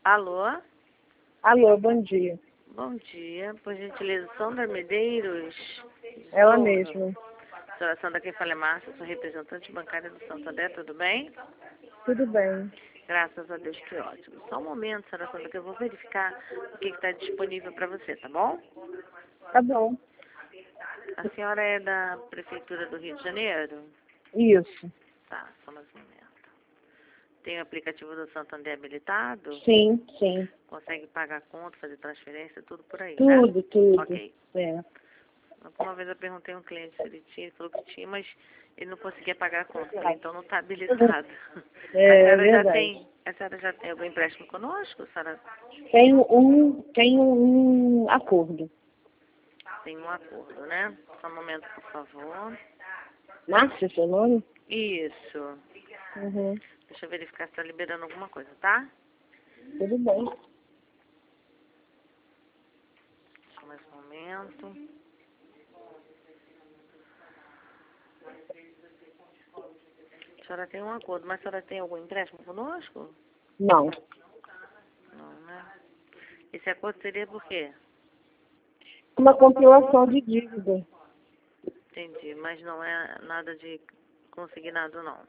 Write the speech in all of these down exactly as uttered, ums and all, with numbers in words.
Alô? Alô, bom dia. Bom dia. Por gentileza, Sandra Medeiros? Ela Souza. mesma. Senhora Sandra, quem fala é Márcia, sou representante bancária do Santander, tudo bem? Tudo bem. Graças a Deus, que ótimo. Só um momento, senhora Sandra, que eu vou verificar o que está disponível para você, tá bom? Tá bom. A senhora é da Prefeitura do Rio de Janeiro? Isso. Tá, só mais um momento. Tem o aplicativo do Santander habilitado? Sim, sim. Consegue pagar conta, fazer transferência, tudo por aí, né? Tudo, tudo. Ok. É. Uma vez eu perguntei a um cliente se ele tinha, ele falou que tinha, mas ele não conseguia pagar a conta. Eu falei, então não está habilitado. É, a senhora já verdade. tem, a senhora já tem algum empréstimo conosco? A senhora Tenho um, tenho um acordo. tem um acordo, né? Só um momento, por favor. Márcia, seu nome? Isso. Uhum. Deixa eu verificar se está liberando alguma coisa, tá? Tudo bem. Só mais um momento. A senhora tem um acordo, mas a senhora tem algum empréstimo conosco? Não. Não, né? Esse acordo seria por quê? Uma compilação de dívida. Entendi, mas não é nada de consignado, não.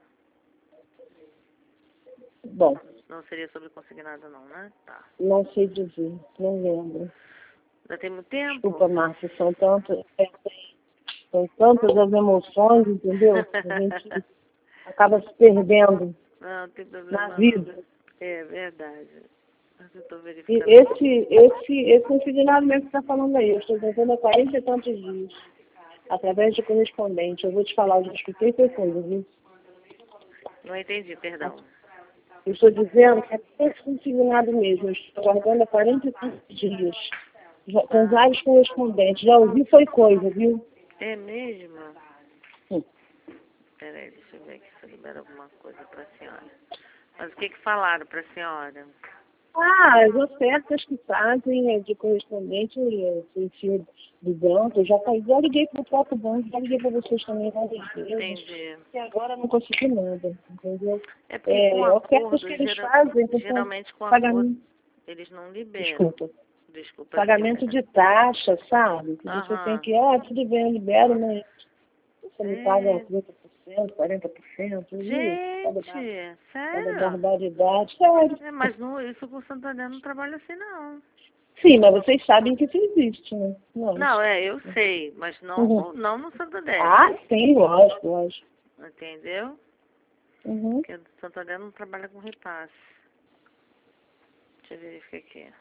Bom, Não seria sobre consignado, não, né? Tá. não sei dizer. Não lembro. Já tem muito tempo? Desculpa, Márcia. São tantas, são tantas as emoções, entendeu? A gente acaba se perdendo Não, não tem na problema, vida. não. É verdade. Mas eu tô E verificando. esse, esse, esse consignado mesmo que você está falando aí, eu estou tentando há quarenta e tantos dias, através de correspondente. Eu vou te falar, eu já escutei foi coisa, viu? Não entendi, perdão. Eu estou dizendo que é esse consignado mesmo, eu estou aguardando há quarenta e tantos dias, já, com vários correspondentes. Já ouvi foi coisa, viu? É mesmo? Sim. Peraí, deixa eu ver aqui se eu libero alguma coisa pra senhora. Mas o que que falaram pra senhora? Ah, as ofertas que fazem é de correspondente é, em cima do banco, eu já, falei, já liguei para o próprio banco, já liguei para vocês também várias vezes, Entendi. e agora não consegui nada, entendeu? É porque É, com ofertas acordo, que eles gera- fazem, então, geralmente com acordo, pagamento, eles não liberam. desculpa, Desculpa, pagamento senhora. de taxa, sabe? Que você tem Aham. que, ah, tudo bem, eu libero, mas você me paga É. trinta por cento, quarenta por cento, viu? Cada, Gente, cada sério? barbaridade, sério. É, mas não, isso com o Santander não trabalha assim, não. Sim, mas vocês sabem que isso existe, né? Não. Não, é, eu sei, mas não, Uhum. com- não no Santander. Ah, sim, lógico, lógico. Entendeu? Uhum. Porque o Santander não trabalha com repasse. Deixa eu verificar aqui.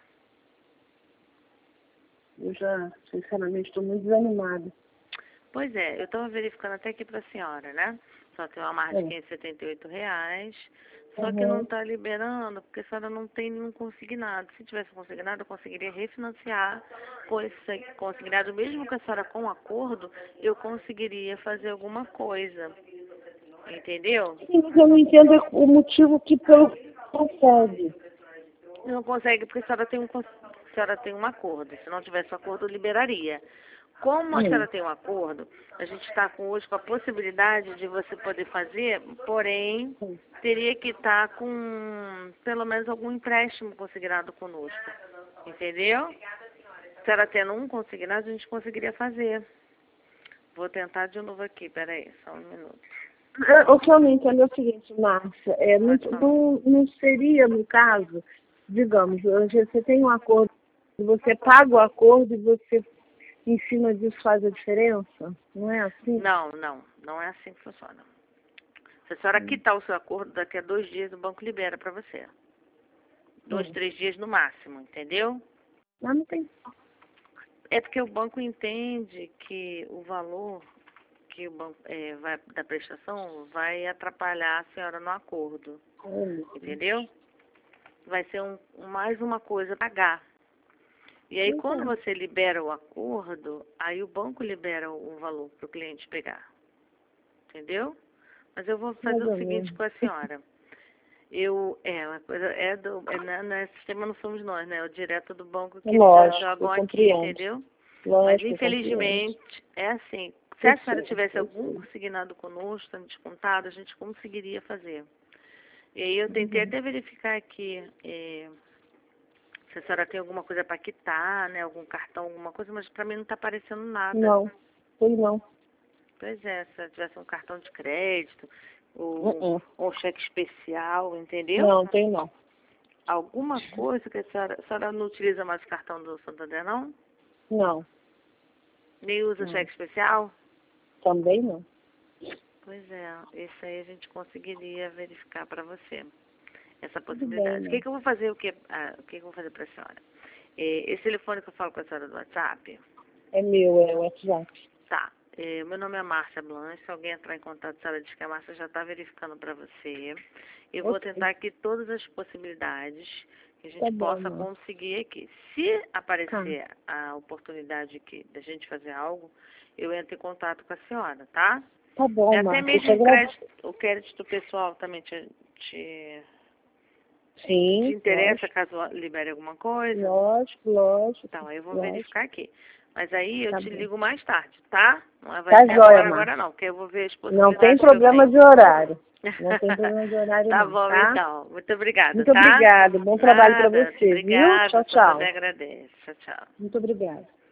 Eu já, sinceramente, estou muito desanimada. Pois é, eu estava verificando até aqui para a senhora, né? Só tem uma margem de É. quinhentos e setenta e oito reais. Só que não Uhum. está liberando, porque a senhora não tem nenhum consignado. Se tivesse consignado, eu conseguiria refinanciar com esse consignado. Mesmo que a senhora com acordo, eu conseguiria fazer alguma coisa. Entendeu? Sim, mas eu não entendo o motivo que pelo consegue. Não consegue, porque a senhora tem um, cons- a senhora tem um acordo. Se não tivesse um acordo, eu liberaria. Como a Hum. senhora tem um acordo, a gente está com hoje com a possibilidade de você poder fazer, porém, Sim. teria que estar com pelo menos algum empréstimo consignado conosco. Entendeu? Se a senhora tendo um consignado, a gente conseguiria fazer. Vou tentar de novo aqui, peraí, só um minuto. É, o que eu não entendo é o seguinte, Márcia, é, não, Pode falar. não, não seria, no caso, digamos, hoje você tem um acordo, você paga o acordo e você, em cima disso, faz a diferença? Não é assim? Não, não, não é assim que funciona. Se a senhora quitar o seu acordo, daqui a dois dias o banco libera para você. Dois, Hum. três dias no máximo, entendeu? Mas não tem. É porque o banco entende que o valor que o banco é, vai, da prestação vai atrapalhar a senhora no acordo, Hum. entendeu? Vai ser um, mais uma coisa a pagar. E aí, quando Então, você libera o acordo, aí o banco libera o valor para o cliente pegar, entendeu? Mas eu vou fazer mais o ou seguinte menos. com a senhora. Eu, é, uma coisa é do, é, não, é, não é sistema não somos nós, né? É o direto do banco que eles já Lógico, jogam eu aqui, compreendo. entendeu? Mas Lógico, eu compreendo. infelizmente é assim. Se Eu a senhora sei, tivesse eu algum sei. consignado conosco, descontado, a gente conseguiria fazer. E aí eu tentei Uhum. até verificar aqui é, Se a senhora tem alguma coisa para quitar, né? Algum cartão, alguma coisa, mas para mim não está aparecendo nada. Não, foi não. Pois é, se ela tivesse um cartão de crédito, ou, Uh -uh. ou um cheque especial, entendeu? Não, tem não. Alguma coisa que a senhora, a senhora não utiliza mais o cartão do Santander, não? Não. Nem usa Não. cheque especial? Também não. Pois é, esse aí a gente conseguiria verificar para você. Essa Tudo possibilidade. bem, O que, né? que eu vou fazer? O que, ah, o que, que eu vou fazer para a senhora? É, esse telefone que eu falo com a senhora do WhatsApp, É meu, é o WhatsApp. tá. É, meu nome é Márcia Blanche. Se alguém entrar em contato, a senhora diz que a Márcia já está verificando para você. Eu vou Ok. tentar aqui todas as possibilidades que a gente Tá bom, possa mãe. conseguir aqui. Se Tá. aparecer a oportunidade aqui da gente fazer algo, eu entro em contato com a senhora, tá? Tá bom, É até Márcia. mesmo Eu o te agradeço. crédito, o crédito pessoal também te, te, te Sim, interessa lógico. caso libere alguma coisa? Lógico, lógico. Então, aí eu vou Lógico. verificar aqui. Mas aí eu Tá te bom. ligo mais tarde, tá? Não vai Tá ser jóia, agora, agora Márcia. não, porque eu vou ver as Não tem possibilidades que eu problema tenho. de horário. Não tem problema de horário Tá não, bom, tá? então. Muito obrigada, Muito tá? obrigada. Bom trabalho para Nada. você, viu? Obrigada. Tchau, Santander tchau. agradece. Tchau, tchau. Muito obrigada.